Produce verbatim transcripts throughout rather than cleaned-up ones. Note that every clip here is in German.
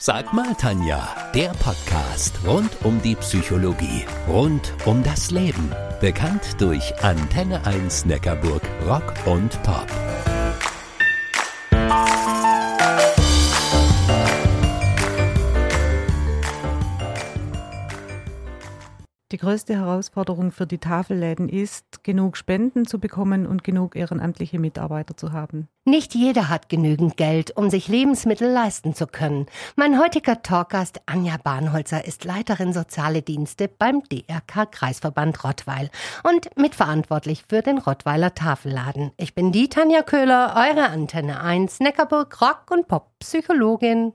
Sag mal, Tanja, der Podcast rund um die Psychologie, rund um das Leben. Bekannt durch Antenne eins Neckarburg Rock und Pop. Die größte Herausforderung für die Tafelläden ist, genug Spenden zu bekommen und genug ehrenamtliche Mitarbeiter zu haben. Nicht jeder hat genügend Geld, um sich Lebensmittel leisten zu können. Mein heutiger Talkgast Anja Bahnholzer ist Leiterin Soziale Dienste beim D R K-Kreisverband Rottweil und mitverantwortlich für den Rottweiler Tafelladen. Ich bin die Tanja Köhler, eure Antenne eins Neckarburg Rock- und Pop-Psychologin.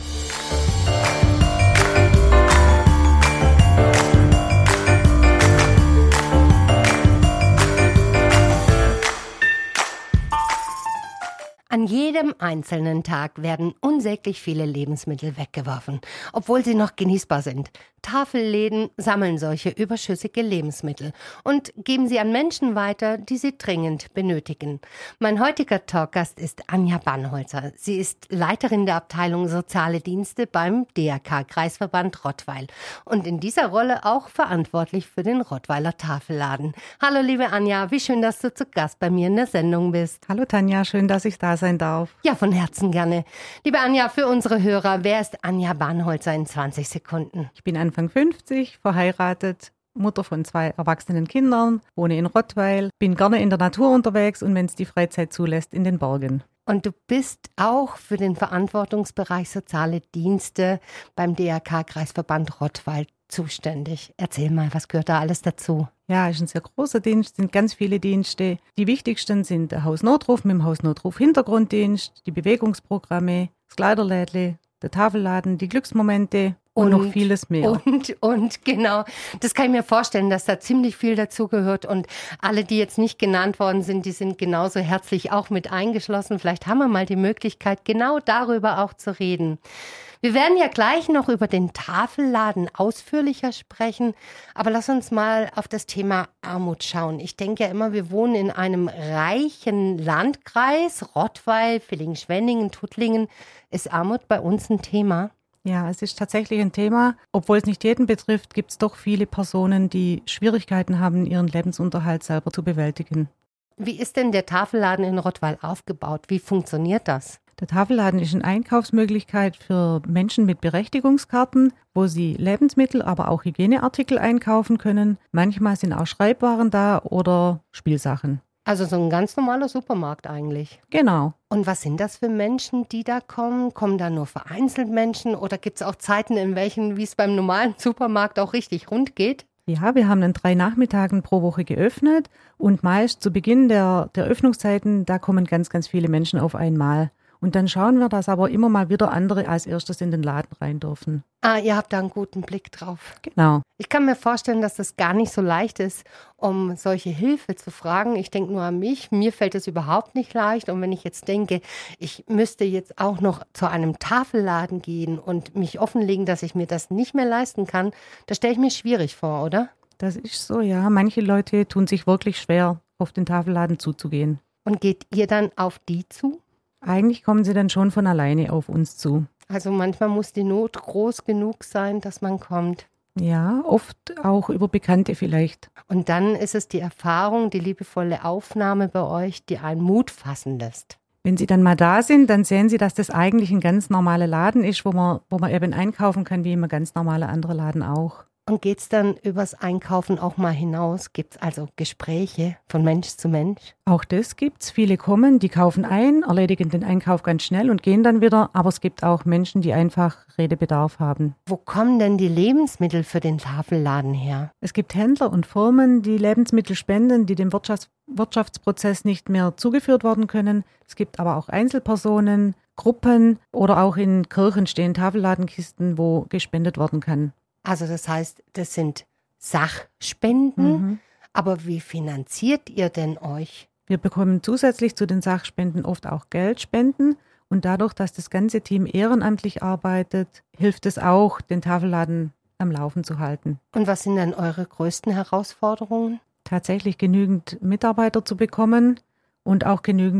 An jedem einzelnen Tag werden unsäglich viele Lebensmittel weggeworfen, obwohl sie noch genießbar sind. Tafelläden sammeln solche überschüssige Lebensmittel und geben sie an Menschen weiter, die sie dringend benötigen. Mein heutiger Talkgast ist Anja Bahnholzer. Sie ist Leiterin der Abteilung Soziale Dienste beim D R K-Kreisverband Rottweil und in dieser Rolle auch verantwortlich für den Rottweiler Tafelladen. Hallo liebe Anja, wie schön, dass du zu Gast bei mir in der Sendung bist. Hallo Tanja, schön, dass ich da sein darf. Ja, von Herzen gerne. Liebe Anja, für unsere Hörer, wer ist Anja Bahnholzer in zwanzig Sekunden? Ich bin Anfang fünfzig, verheiratet, Mutter von zwei erwachsenen Kindern, wohne in Rottweil, bin gerne in der Natur unterwegs und wenn es die Freizeit zulässt, in den Bergen. Und du bist auch für den Verantwortungsbereich Soziale Dienste beim D R K-Kreisverband Rottweil zuständig. Erzähl mal, was gehört da alles dazu? Ja, ist ein sehr großer Dienst, sind ganz viele Dienste. Die wichtigsten sind der Hausnotruf mit dem Hausnotruf-Hintergrunddienst, die Bewegungsprogramme, das Kleiderlädle, der Tafelladen, die Glücksmomente und, und noch vieles mehr. Und, und genau, das kann ich mir vorstellen, dass da ziemlich viel dazugehört und alle, die jetzt nicht genannt worden sind, die sind genauso herzlich auch mit eingeschlossen. Vielleicht haben wir mal die Möglichkeit, genau darüber auch zu reden. Wir werden ja gleich noch über den Tafelladen ausführlicher sprechen, aber lass uns mal auf das Thema Armut schauen. Ich denke ja immer, wir wohnen in einem reichen Landkreis, Rottweil, Villingen-Schwenningen, Tuttlingen. Ist Armut bei uns ein Thema? Ja, es ist tatsächlich ein Thema. Obwohl es nicht jeden betrifft, gibt es doch viele Personen, die Schwierigkeiten haben, ihren Lebensunterhalt selber zu bewältigen. Wie ist denn der Tafelladen in Rottweil aufgebaut? Wie funktioniert das? Der Tafelladen ist eine Einkaufsmöglichkeit für Menschen mit Berechtigungskarten, wo sie Lebensmittel, aber auch Hygieneartikel einkaufen können. Manchmal sind auch Schreibwaren da oder Spielsachen. Also so ein ganz normaler Supermarkt eigentlich. Genau. Und was sind das für Menschen, die da kommen? Kommen da nur vereinzelt Menschen oder gibt es auch Zeiten, in welchen, wie es beim normalen Supermarkt auch richtig rund geht? Ja, wir haben an drei Nachmittagen pro Woche geöffnet und meist zu Beginn der, der Öffnungszeiten, da kommen ganz, ganz viele Menschen auf einmal. Und dann schauen wir, dass aber immer mal wieder andere als erstes in den Laden rein dürfen. Ah, ihr habt da einen guten Blick drauf. Genau. Ich kann mir vorstellen, dass das gar nicht so leicht ist, um solche Hilfe zu fragen. Ich denke nur an mich. Mir fällt es überhaupt nicht leicht. Und wenn ich jetzt denke, ich müsste jetzt auch noch zu einem Tafelladen gehen und mich offenlegen, dass ich mir das nicht mehr leisten kann, das stelle ich mir schwierig vor, oder? Das ist so, ja. Manche Leute tun sich wirklich schwer, auf den Tafelladen zuzugehen. Und geht ihr dann auf die zu? Eigentlich kommen sie dann schon von alleine auf uns zu. Also manchmal muss die Not groß genug sein, dass man kommt. Ja, oft auch über Bekannte vielleicht. Und dann ist es die Erfahrung, die liebevolle Aufnahme bei euch, die einen Mut fassen lässt. Wenn sie dann mal da sind, dann sehen sie, dass das eigentlich ein ganz normaler Laden ist, wo man, wo man eben einkaufen kann, wie immer ganz normaler anderer Laden auch. Und geht es dann übers Einkaufen auch mal hinaus? Gibt es also Gespräche von Mensch zu Mensch? Auch das gibt's. Viele kommen, die kaufen ein, erledigen den Einkauf ganz schnell und gehen dann wieder. Aber es gibt auch Menschen, die einfach Redebedarf haben. Wo kommen denn die Lebensmittel für den Tafelladen her? Es gibt Händler und Firmen, die Lebensmittel spenden, die dem Wirtschafts- Wirtschaftsprozess nicht mehr zugeführt werden können. Es gibt aber auch Einzelpersonen, Gruppen oder auch in Kirchen stehen Tafelladenkisten, wo gespendet werden kann. Also das heißt, das sind Sachspenden, mhm. Aber wie finanziert ihr denn euch? Wir bekommen zusätzlich zu den Sachspenden oft auch Geldspenden und dadurch, dass das ganze Team ehrenamtlich arbeitet, hilft es auch, den Tafelladen am Laufen zu halten. Und was sind dann eure größten Herausforderungen? Tatsächlich genügend Mitarbeiter zu bekommen und auch genügend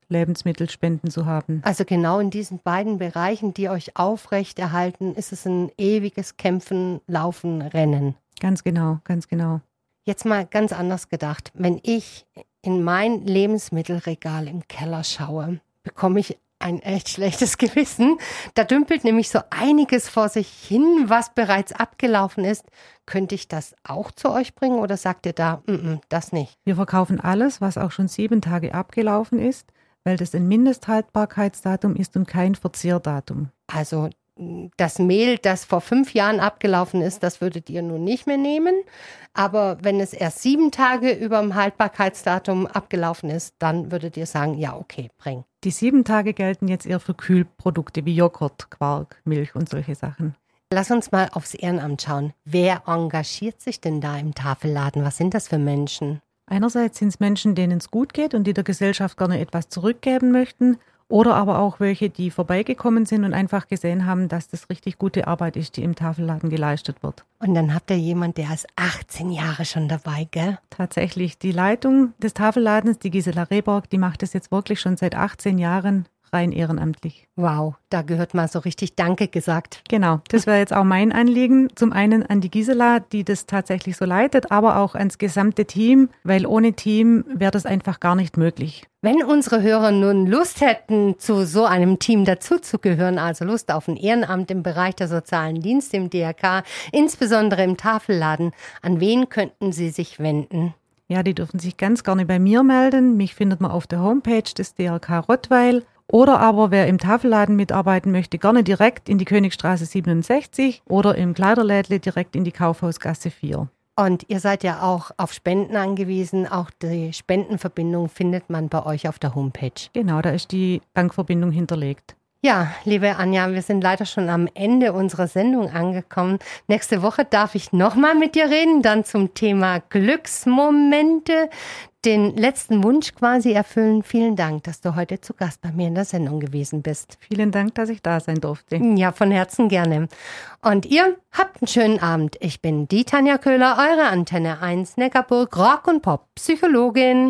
Lebensmittelspenden zu haben. Also genau in diesen beiden Bereichen, die euch aufrechterhalten, ist es ein ewiges Kämpfen, Laufen, Rennen. Ganz genau, ganz genau. Jetzt mal ganz anders gedacht. Wenn ich in mein Lebensmittelregal im Keller schaue, bekomme ich ein echt schlechtes Gewissen. Da dümpelt nämlich so einiges vor sich hin, was bereits abgelaufen ist. Könnte ich das auch zu euch bringen oder sagt ihr da, mm-mm, das nicht? Wir verkaufen alles, was auch schon sieben Tage abgelaufen ist, weil das ein Mindesthaltbarkeitsdatum ist und kein Verzehrdatum. Also das Mehl, das vor fünf Jahren abgelaufen ist, das würdet ihr nun nicht mehr nehmen. Aber wenn es erst sieben Tage über dem Haltbarkeitsdatum abgelaufen ist, dann würdet ihr sagen, ja okay, bring. Die sieben Tage gelten jetzt eher für Kühlprodukte wie Joghurt, Quark, Milch und solche Sachen. Lass uns mal aufs Ehrenamt schauen. Wer engagiert sich denn da im Tafelladen? Was sind das für Menschen? Einerseits sind es Menschen, denen es gut geht und die der Gesellschaft gerne etwas zurückgeben möchten. Oder aber auch welche, die vorbeigekommen sind und einfach gesehen haben, dass das richtig gute Arbeit ist, die im Tafelladen geleistet wird. Und dann habt ihr jemand, der ist achtzehn Jahre schon dabei, gell? Tatsächlich, die Leitung des Tafelladens, die Gisela Rehborg, die macht das jetzt wirklich schon seit achtzehn Jahren rein ehrenamtlich. Wow, da gehört mal so richtig Danke gesagt. Genau, das wäre jetzt auch mein Anliegen. Zum einen an die Gisela, die das tatsächlich so leitet, aber auch ans gesamte Team, weil ohne Team wäre das einfach gar nicht möglich. Wenn unsere Hörer nun Lust hätten, zu so einem Team dazuzugehören, also Lust auf ein Ehrenamt im Bereich der sozialen Dienste im D R K, insbesondere im Tafelladen, an wen könnten sie sich wenden? Ja, die dürfen sich ganz gerne bei mir melden. Mich findet man auf der Homepage des D R K Rottweil. Oder aber wer im Tafelladen mitarbeiten möchte, gerne direkt in die Königstraße siebenundsechzig oder im Kleiderlädle direkt in die Kaufhausgasse vier. Und ihr seid ja auch auf Spenden angewiesen. Auch die Spendenverbindung findet man bei euch auf der Homepage. Genau, da ist die Bankverbindung hinterlegt. Ja, liebe Anja, wir sind leider schon am Ende unserer Sendung angekommen. Nächste Woche darf ich nochmal mit dir reden, dann zum Thema Glücksmomente, den letzten Wunsch quasi erfüllen. Vielen Dank, dass du heute zu Gast bei mir in der Sendung gewesen bist. Vielen Dank, dass ich da sein durfte. Ja, von Herzen gerne. Und ihr habt einen schönen Abend. Ich bin die Tanja Köhler, eure Antenne eins Neckarburg Rock und Pop Psychologin.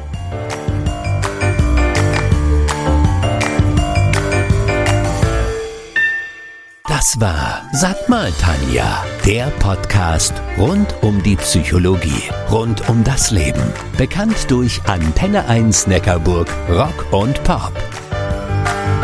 Das war Sag mal Tanja, der Podcast rund um die Psychologie, rund um das Leben. Bekannt durch Antenne eins Neckarburg Rock und Pop.